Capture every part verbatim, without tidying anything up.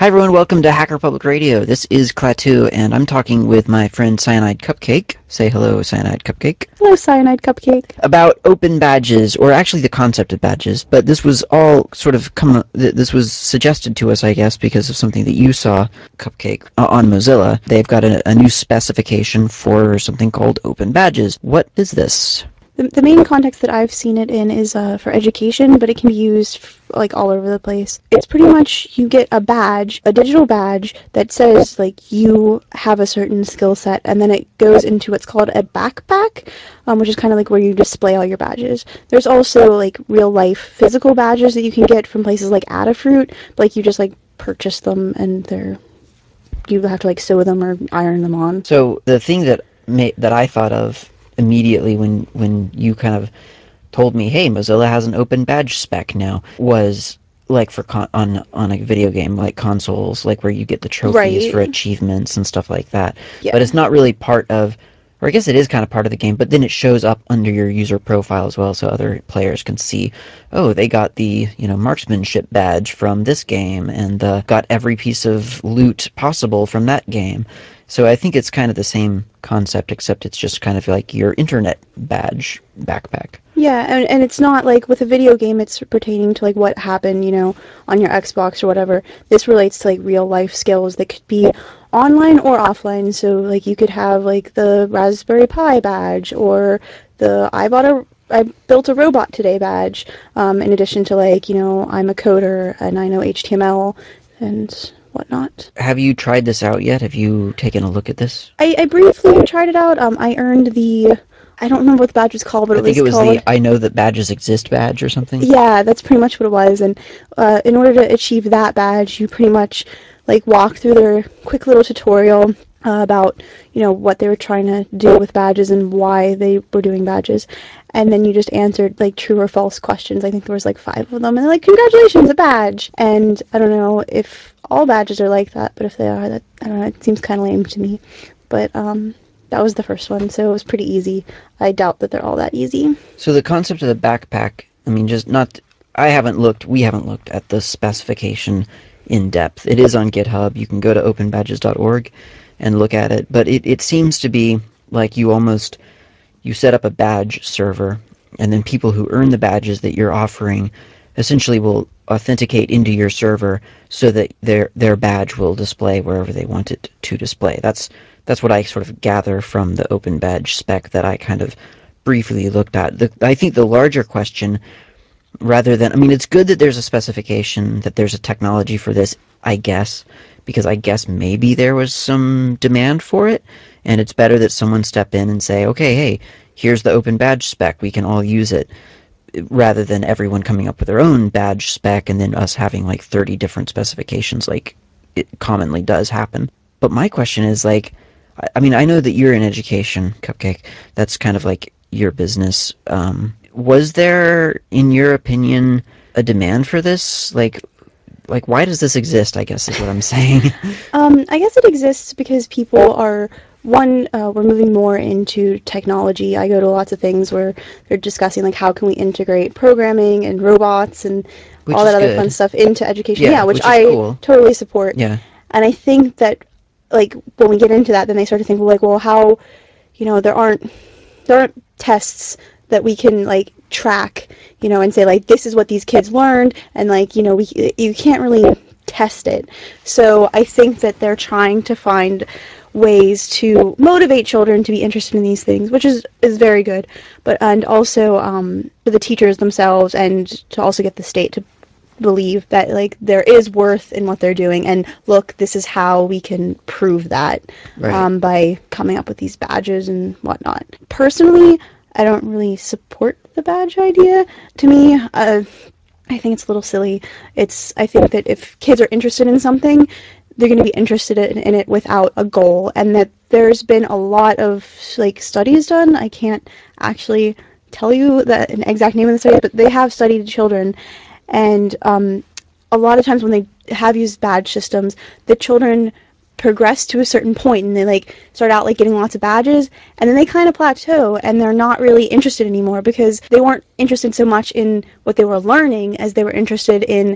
Hi everyone, welcome to Hacker Public Radio. This is Klaatu, and I'm talking with my friend Cyanide Cupcake. Say hello, Cyanide Cupcake. Hello, Cyanide Cupcake. About open badges, or actually the concept of badges, but this was all sort of come. This was suggested to us, I guess, because of something that you saw, Cupcake, uh, on Mozilla. They've got a, a new specification for something called open badges. What is this? The, the main context that I've seen it in is uh, for education, but it can be used f- like all over the place. It's pretty much you get a badge, a digital badge that says like you have a certain skill set, and then it goes into what's called a backpack, um, which is kind of like where you display all your badges. There's also like real life physical badges that you can get from places like Adafruit, like you just like purchase them and they're you have to like sew them or iron them on. So the thing that ma- that I thought of immediately when when you kind of told me, hey, Mozilla has an open badge spec now, was like for con- on on a video game like consoles, like where you get the trophies Right. for achievements and stuff like that. Yeah. But it's not really part of, or I guess it is kind of part of the game, but then it shows up under your user profile as well, so other players can see, oh, they got the, you know, marksmanship badge from this game, and uh, got every piece of loot possible from that game. So I think it's kind of the same concept, except it's just kind of like your internet badge backpack. Yeah, and, and it's not like with a video game, it's pertaining to like what happened, you know, on your Xbox or whatever. This relates to like real life skills that could be online or offline. So like you could have like the Raspberry Pi badge or the I bought a I built a robot today badge. Um, in addition to like you know I'm a coder and I know H T M L and whatnot. Have you tried this out yet? Have you taken a look at this? I, I briefly tried it out. Um, I earned the I don't remember what the badge was called, but I it think was it was the called I know that badges exist badge or something. Yeah, that's pretty much what it was. And uh, in order to achieve that badge, you pretty much like walk through their quick little tutorial uh, about you know what they were trying to do with badges and why they were doing badges, and then you just answered like true or false questions. I think there was like five of them, and they're like, "Congratulations, a badge!" And I don't know if all badges are like that, but if they are, that I don't know. It seems kind of lame to me. But um, that was the first one, so it was pretty easy. I doubt that they're all that easy. So the concept of the backpack, I mean, just not. I haven't looked. We haven't looked at the specification in depth. It is on GitHub. You can go to open badges dot org and look at it. But it, it seems to be like you almost you set up a badge server, and then people who earn the badges that you're offering essentially will authenticate into your server so that their their badge will display wherever they want it to display. That's that's what I sort of gather from the open badge spec that I kind of briefly looked at. The, I think the larger question, rather than, I mean, it's good that there's a specification, that there's a technology for this, I guess, because I guess maybe there was some demand for it, and it's better that someone step in and say, okay, hey, here's the open badge spec, we can all use it, rather than everyone coming up with their own badge spec and then us having like thirty different specifications like it commonly does happen. But my question is like, I mean, I know that you're in education, Cupcake. That's kind of like your business. Um, was there, in your opinion, a demand for this? Like, like why does this exist? I guess is what I'm saying. Um, I guess it exists because people are one. Uh, we're moving more into technology. I go to lots of things where they're discussing like how can we integrate programming and robots and Which all that is other fun good. stuff into education. Yeah, Yeah, which which is I cool. totally support. Yeah. And I think that like when we get into that, then they start to think, well, like, well, how, you know, there aren't there aren't tests that we can like track, you know, and say like this is what these kids learned, and like you know we you can't really test it. So I think that they're trying to find ways to motivate children to be interested in these things, which is is very good. But and also um, for the teachers themselves, and to also get the state to believe that like there is worth in what they're doing, and look, this is how we can prove that Right. um, by coming up with these badges and whatnot. Personally, I don't really support the badge idea. To me, uh, I think it's a little silly. It's I think that if kids are interested in something, they're going to be interested in, in it without a goal, and that there's been a lot of like studies done. I can't actually tell you the an exact name of the studies, but they have studied children, and um, a lot of times when they have used badge systems, the children progress to a certain point and they like start out like getting lots of badges, and then they kind of plateau and they're not really interested anymore because they weren't interested so much in what they were learning as they were interested in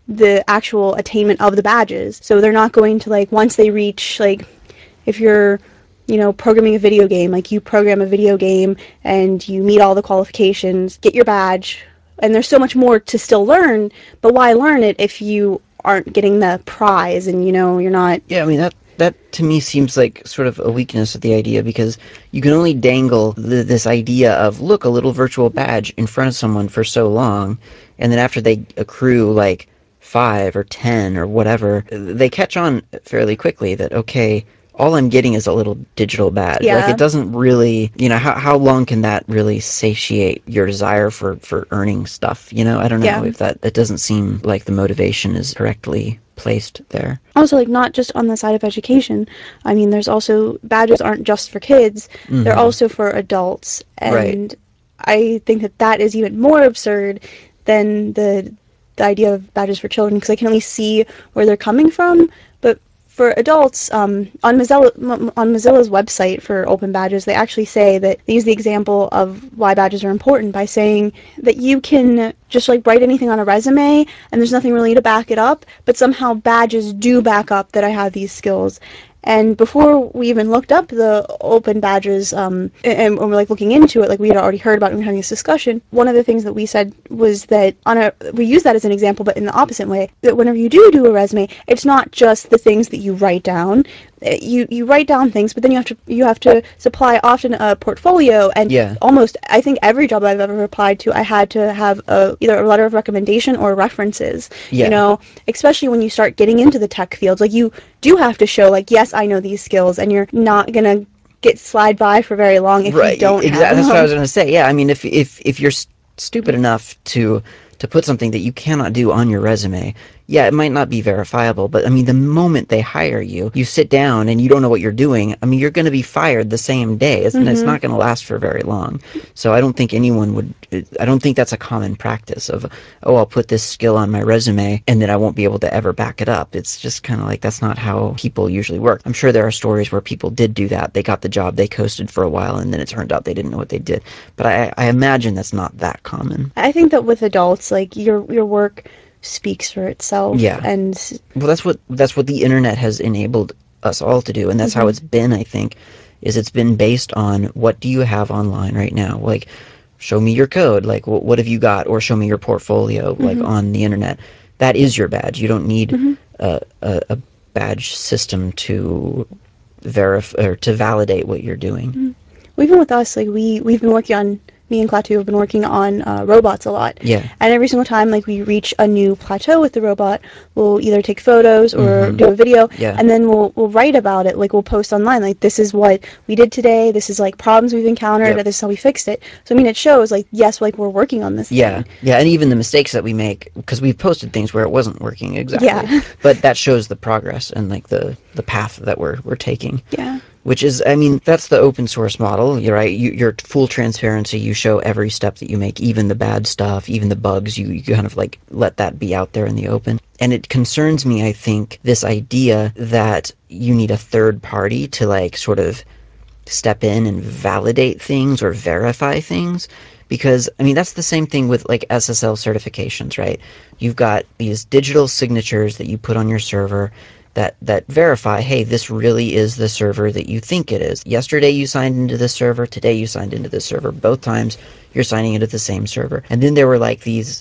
the actual attainment of the badges. So they're not going to, like, once they reach, like, if you're, you know, programming a video game, like you program a video game and you meet all the qualifications, get your badge, and there's so much more to still learn, but why learn it if you aren't getting the prize and, you know, you're not... Yeah, I mean, that that to me seems like sort of a weakness of the idea, because you can only dangle the, this idea of, look, a little virtual badge in front of someone for so long, and then after they accrue like five or ten or whatever, they catch on fairly quickly that, okay, all I'm getting is a little digital badge. Like, it Yeah. doesn't really, you know, how, how long can that really satiate your desire for, for earning stuff? You know, I don't know Yeah. if that, that doesn't seem like the motivation is correctly placed there. Also, like, not just on the side of education. I mean, there's also, badges aren't just for kids, they're Mm-hmm. also for adults. Right. And I think that that is even more absurd than the the idea of badges for children, because I can at least see where they're coming from. But for adults, um, on Mozilla on Mozilla's website for open badges, they actually say that they use the example of why badges are important by saying that you can just, like, write anything on a resume and there's nothing really to back it up, but somehow badges do back up that I have these skills. And before we even looked up the open badges, um, and, and we're, like, looking into it, like, we had already heard about it and we were having this discussion, one of the things that we said was that on a, we use that as an example, but in the opposite way, that whenever you do do a resume, it's not just the things that you write down. You you write down things, but then you have to you have to supply often a portfolio, and Yeah. almost, I think, every job I've ever applied to, I had to have a, either a letter of recommendation or references. Yeah. You know, especially when you start getting into the tech fields, like, you do have to show, like, yes, I know these skills, and you're not gonna get slide by for very long if you Right. don't have Exactly. That's what I them. was going to say. Yeah. I mean, if if if you're st- stupid enough to to put something that you cannot do on your resume, yeah, it might not be verifiable, but I mean, the moment they hire you, you sit down and you don't know what you're doing. I mean, you're going to be fired the same day. It's, and it's Mm-hmm. not going to last for very long. So I don't think anyone would. I don't think that's a common practice of, oh, I'll put this skill on my resume and then I won't be able to ever back it up. It's just kind of like, that's not how people usually work. I'm sure there are stories where people did do that. They got the job, they coasted for a while, and then it turned out they didn't know what they did. But I, I imagine that's not that common. I think that with adults, like, your your work speaks for itself, Yeah. and... Well, that's what that's what the internet has enabled us all to do, and that's how Mm-hmm. it's been. I think, is it's been based on, what do you have online right now? Like, show me your code. Like, what, what have you got? Or show me your portfolio. Like, Mm-hmm. on the internet, that is your badge. You don't need Mm-hmm. a, a, a badge system to verify or to validate what you're doing. Mm-hmm. Well, even with us, like, we we've been working on, me and Klaatu have been working on uh, robots a lot, Yeah. and every single time, like, we reach a new plateau with the robot, we'll either take photos or Mm-hmm. do a video, Yeah. and then we'll we'll write about it. Like, we'll post online, like, this is what we did today. This is, like, problems we've encountered. Yep. This is how we fixed it. So I mean, it shows, like, yes, like, we're working on this Yeah, thing. yeah, and even the mistakes that we make, because we've posted things where it wasn't working exactly, Yeah. but that shows the progress and, like, the the path that we're we're taking. Yeah. Which is, I mean, that's the open source model. You're right. You, you're full transparency. You show every step that you make, even the bad stuff, even the bugs. You, you kind of, like, let that be out there in the open. And it concerns me, I think, this idea that you need a third party to, like, sort of step in and validate things or verify things, because I mean, that's the same thing with, like, S S L certifications, right? You've got these digital signatures that you put on your server that that verify, hey, this really is the server that you think it is. Yesterday you signed into this server, today you signed into this server. Both times you're signing into the same server. And then there were, like, these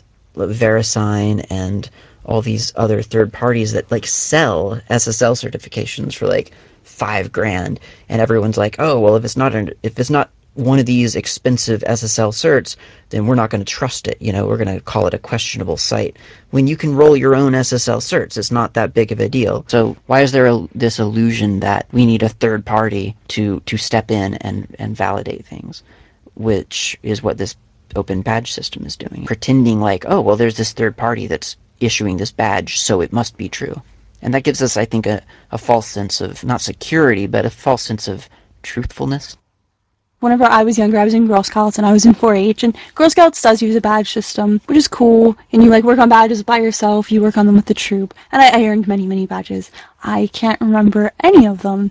VeriSign and all these other third parties that, like, sell S S L certifications for, like, five grand, and everyone's like, oh, well, if it's not an, if it's not one of these expensive S S L certs, then we're not going to trust it. You know, we're going to call it a questionable site. When you can roll your own S S L certs, it's not that big of a deal. So why is there a, this illusion that we need a third party to to step in and and validate things, which is what this open badge system is doing, pretending like, oh, well, there's this third party that's issuing this badge, so it must be true. And that gives us, I think, a, a false sense of, not security, but a false sense of truthfulness. Whenever I was younger, I was in Girl Scouts and I was in four H, and Girl Scouts does use a badge system, which is cool, and you, like, work on badges by yourself, you work on them with the troop, and I, I earned many, many badges. I can't remember any of them,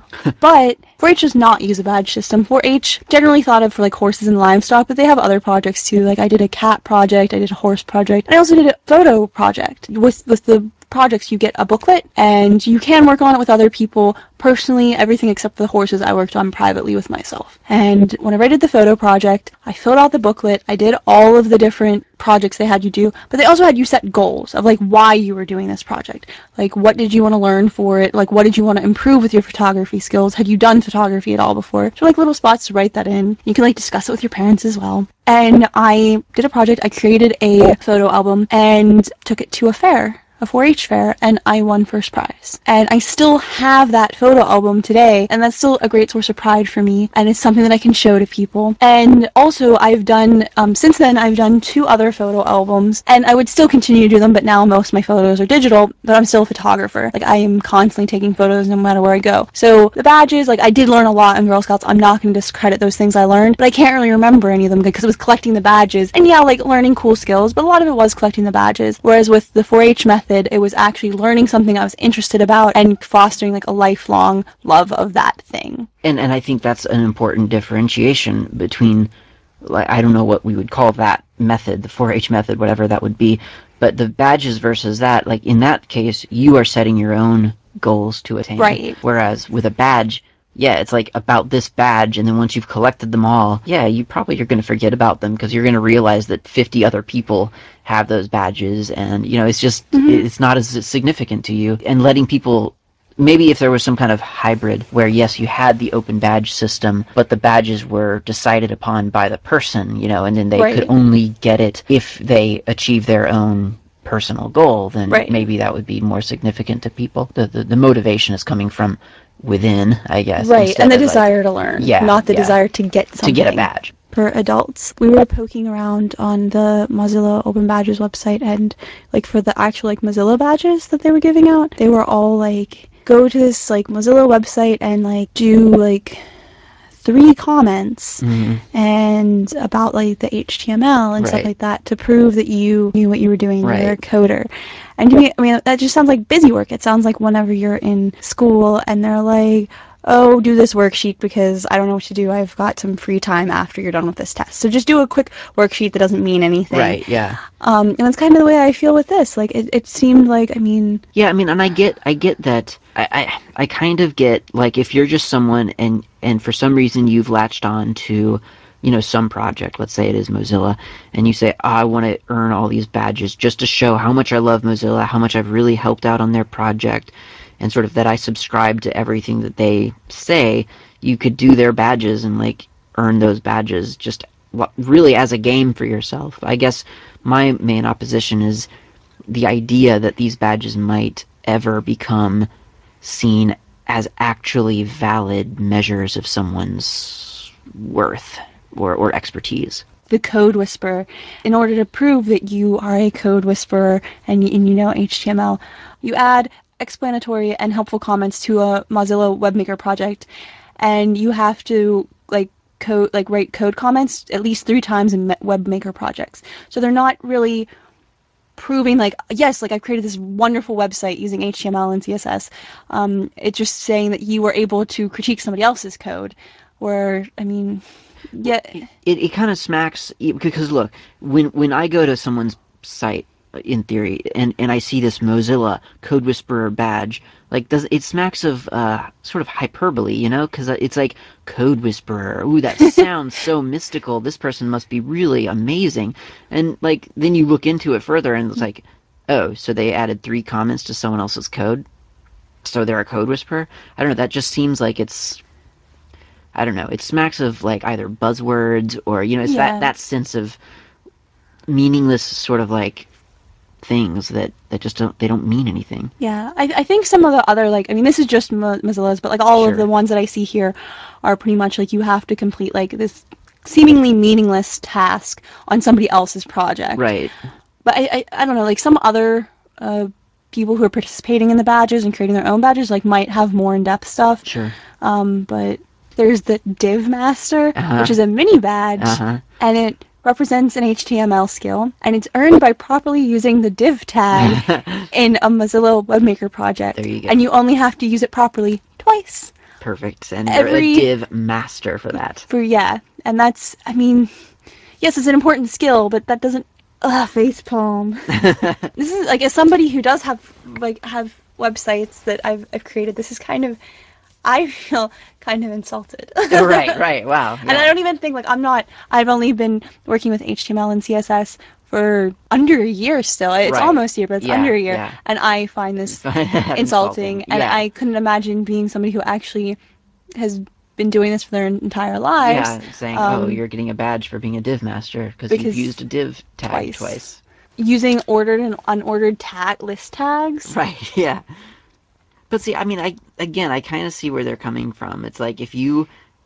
But four H does not use a badge system. four H generally thought of for like horses and livestock, but they have other projects too. Like I did a cat project, I did a horse project, and I also did a photo project. With with the projects, you get a booklet, and you can work on it with other people. Personally, everything except for the horses I worked on privately with myself. And whenever I did the photo project, I filled out the booklet, I did all of the different projects they had you do, but they also had you set goals of like why you were doing this project. Like what did you want to learn for it? Like what did you want to improve with your photography skills? Had you done photography at all before? So like little spots to write that in. You can like discuss it with your parents as well. And I did a project, I created a photo album and took it to a fair, a four H fair, and I won first prize. And I still have that photo album today, and that's still a great source of pride for me, and it's something that I can show to people. And also, I've done, um, since then, I've done two other photo albums, and I would still continue to do them, but now most of my photos are digital, but I'm still a photographer. Like, I am constantly taking photos no matter where I go. So, the badges, like, I did learn a lot in Girl Scouts. I'm not going to discredit those things I learned, but I can't really remember any of them because it was collecting the badges. And yeah, like, learning cool skills, but a lot of it was collecting the badges. Whereas with the four H method, it was actually learning something I was interested about and fostering like a lifelong love of that thing. And and I think that's an important differentiation between, like, I don't know what we would call that method, the four H method, whatever that would be, but the badges versus that, like in that case, you are setting your own goals to attain. Right. Whereas with a badge, yeah, it's like about this badge, and then once you've collected them all, yeah, you probably are going to forget about them because you're going to realize that fifty other people have those badges, and you know, it's just Mm-hmm. it's not as significant to you. And letting people, maybe if there was some kind of hybrid where yes, you had the open badge system, but the badges were decided upon by the person, you know, and then they could Right. only get it if they achieve their own personal goal, then Right. maybe that would be more significant to people. The, the the motivation is coming from within, I guess. Right. Instead And the of like, desire to learn, yeah, not the yeah, desire to get something. to get a badge. For adults, we were poking around on the Mozilla Open Badges website, and like for the actual like Mozilla badges that they were giving out, they were all like, go to this like Mozilla website and like do like three comments Mm-hmm. and about like the H T M L and Right. stuff like that to prove that you knew what you were doing. Right. You're a coder. And to me, I mean, that just sounds like busy work. It sounds like whenever you're in school and they're like, oh, do this worksheet because I don't know what to do. I've got some free time after you're done with this test. So just do a quick worksheet that doesn't mean anything. Right, yeah. Um, and that's kind of the way I feel with this. Like, it, it seemed like, I mean... Yeah, I mean, and I get, I get that. I, I, I kind of get, like, if you're just someone and, and for some reason you've latched on to, you know, some project, let's say it is Mozilla, and you say, oh, I want to earn all these badges just to show how much I love Mozilla, how much I've really helped out on their project, and sort of that I subscribe to everything that they say, you could do their badges and, like, earn those badges just really as a game for yourself. I guess my main opposition is the idea that these badges might ever become seen as actually valid measures of someone's worth or, or expertise. The code whisperer, in order to prove that you are a code whisperer and, and you know H T M L, you add explanatory and helpful comments to a Mozilla WebMaker project, and you have to like code like write code comments at least three times in WebMaker projects. So they're not really proving like, yes, like I've created this wonderful website using H T M L and C S S. Um, it's just saying that you were able to critique somebody else's code, where, I mean, yeah. It, it kind of smacks, because look, when when I go to someone's site, in theory, and, and I see this Mozilla Code Whisperer badge, like, does it smacks of uh, sort of hyperbole, you know? Because it's like, Code Whisperer, ooh, that sounds so mystical, this person must be really amazing. And, like, then you look into it further, and it's like, oh, so they added three comments to someone else's code? So they're a Code Whisperer? I don't know, that just seems like it's... I don't know, it smacks of, like, either buzzwords or, you know, it's Yeah. that, that sense of meaningless sort of, like, things that, that just don't, they don't mean anything. Yeah, I, I think some of the other, like, I mean, this is just Mo- Mozilla's, but, like, all Sure. of the ones that I see here are pretty much, like, you have to complete, like, this seemingly meaningless task on somebody else's project. Right. But I, I, I don't know, like, some other uh, people who are participating in the badges and creating their own badges, like, might have more in-depth stuff. Sure. Um, but there's the Div Master, Uh-huh. which is a mini badge, Uh-huh. and it represents an H T M L skill, and it's earned by properly using the div tag in a Mozilla WebMaker project. There you go. And you only have to use it properly twice. Perfect. And you're Every a div master for that. For yeah, and that's I mean, yes, it's an important skill, but that doesn't. Ugh, facepalm. This is like as somebody who does have like have websites that I've I've created. This is kind of I feel kind of insulted. Right, right. Wow. Yeah. And I don't even think like I'm not. I've only been working with H T M L and C S S for under a year still. It's Right. almost a year, but it's Yeah, under a year. yeah. And I find this insulting. insulting. And Yeah. I couldn't imagine being somebody who actually has been doing this for their entire lives. Yeah, saying, oh, Um, you're getting a badge for being a div master because you've because used a div tag twice. twice. Using ordered and unordered tag list tags. Right, yeah. But see, I mean, I again, I kind of see where they're coming from. It's like if you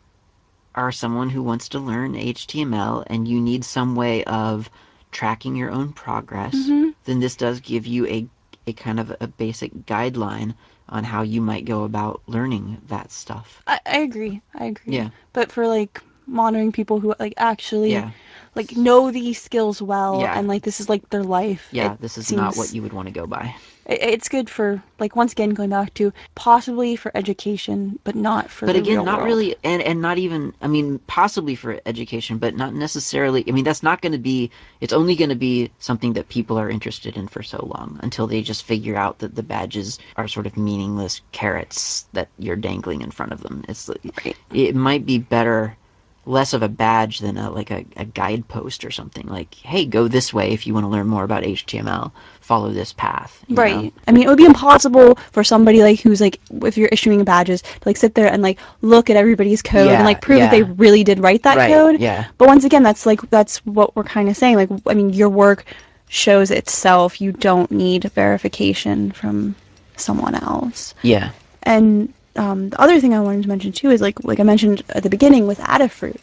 are someone who wants to learn H T M L and you need some way of tracking your own progress, Mm-hmm. then this does give you a a kind of a basic guideline on how you might go about learning that stuff. I, I agree. I agree. Yeah. But for like monitoring people who like actually Yeah. like know these skills well Yeah. and like this is like their life. Yeah, it this is seems, not what you would want to go by. It, it's good for like once again going back to possibly for education, but not for But the again, real not world. really, and, and not even, I mean, possibly for education, but not necessarily. I mean, that's not going to be, it's only going to be something that people are interested in for so long until they just figure out that the badges are sort of meaningless carrots that you're dangling in front of them. It's Right. It might be better, less of a badge than a, like a, a guidepost or something. Like, hey, go this way if you want to learn more about H T M L. Follow this path. You Right. know? I mean, it would be impossible for somebody like who's like, if you're issuing badges, to like sit there and like look at everybody's code and Yeah, like prove that they yeah. really did write that Right, code. yeah. But once again, that's like that's what we're kind of saying. Like, I mean, your work shows itself. You don't need verification from someone else. Yeah. And um, the other thing I wanted to mention too is like like I mentioned at the beginning with Adafruit.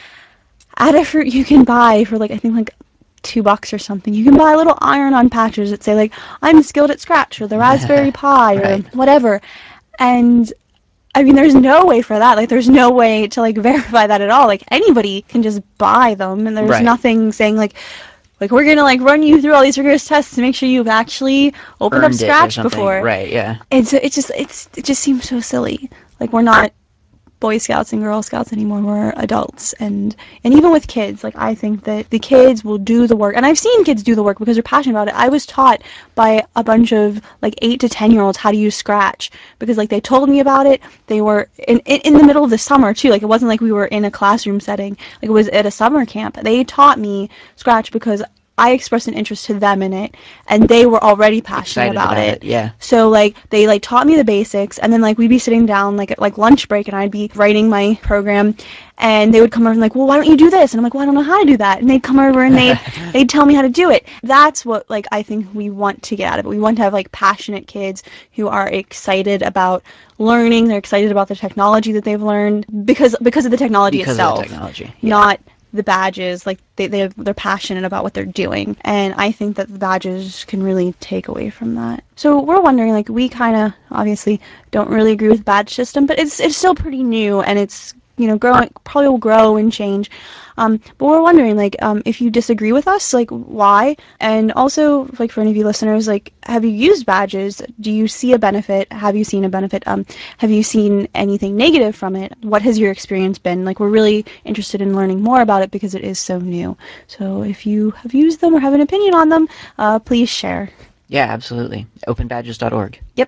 Adafruit you can buy for like I think like two bucks or something. You can buy little iron-on patches that say like I'm skilled at Scratch or the Raspberry Pi or Right. whatever. And I mean, there's no way for that. Like, there's no way to like verify that at all. Like, anybody can just buy them, and there's Right. nothing saying like, like we're gonna like run you through all these rigorous tests to make sure you've actually opened up Earned it or Scratch something. before. Right, yeah. It's it's just it's it just seems so silly. Like we're not Boy Scouts and Girl Scouts anymore. We're adults, and and even with kids, like I think that the kids will do the work, and I've seen kids do the work because they're passionate about it. I was taught by a bunch of like eight to ten year olds how to use Scratch because like they told me about it. They were in, in in the middle of the summer too. Like it wasn't like we were in a classroom setting. Like it was at a summer camp. They taught me Scratch because I expressed an interest to them in it, and they were already passionate Excited about, about it. it, yeah. So like they like taught me the basics, and then like we'd be sitting down like at like lunch break, and I'd be writing my program, and they would come over and like, well, why don't you do this? And I'm like, well, I don't know how to do that. And they'd come over and they'd they'd tell me how to do it. That's what like I think we want to get out of it. We want to have like passionate kids who are excited about learning. They're excited about the technology that they've learned because because of the technology Because itself, of the technology, yeah. not the badges. Like they, they they're passionate about what they're doing, and I think that the badges can really take away from that. So we're wondering, like, we kind of obviously don't really agree with badge system, but it's it's still pretty new, and it's you know growing, probably will grow and change. Um, but we're wondering, like, um, if you disagree with us, like, why? And also, like, for any of you listeners, like, have you used badges? Do you see a benefit? Have you seen a benefit? Um, have you seen anything negative from it? What has your experience been? Like, we're really interested in learning more about it because it is so new. So if you have used them or have an opinion on them, uh, please share. Yeah, absolutely. open badges dot org. Yep.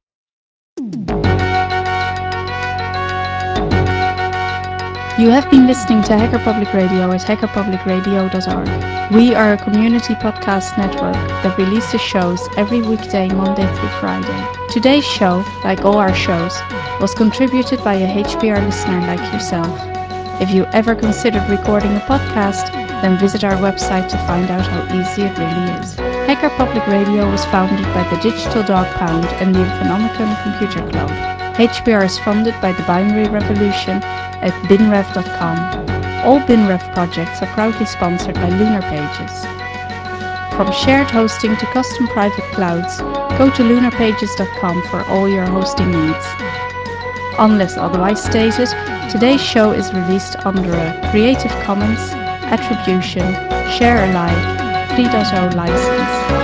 You have been listening to Hacker Public Radio at hacker public radio dot org. We are a community podcast network that releases shows every weekday, Monday through Friday. Today's show, like all our shows, was contributed by a H P R listener like yourself. If you ever considered recording a podcast, then visit our website to find out how easy it really is. Hacker Public Radio was founded by the Digital Dog Pound and the Infonomicon Computer Club. H P R is funded by the Binary Revolution at binrev dot com. All BinRev projects are proudly sponsored by Lunar Pages. From shared hosting to custom private clouds, go to lunar pages dot com for all your hosting needs. Unless otherwise stated, today's show is released under a Creative Commons Attribution Share Alike three point oh license.